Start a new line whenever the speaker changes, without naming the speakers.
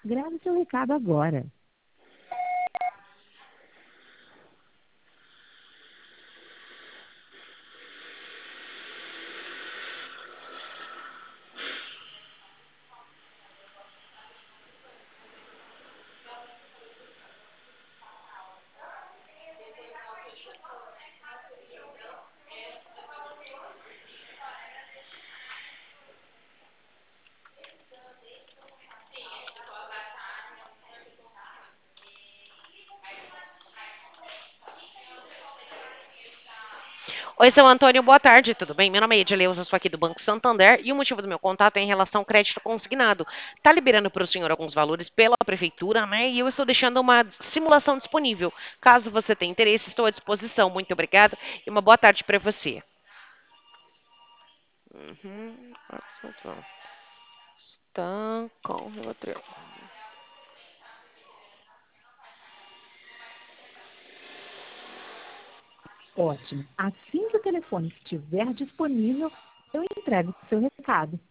Grave seu recado agora.
Oi, seu Antônio, boa tarde, tudo bem? Meu nome é Edileuza, sou aqui do Banco Santander e o motivo do meu contato é em relação ao crédito consignado. Tá liberando para o senhor alguns valores pela prefeitura, né? E eu estou deixando uma simulação disponível. Caso você tenha interesse, estou à disposição. Muito obrigada e uma boa tarde para você. Uhum. Está com Rivotril.
Ótimo. Assim que o telefone estiver disponível, eu entrego o seu recado.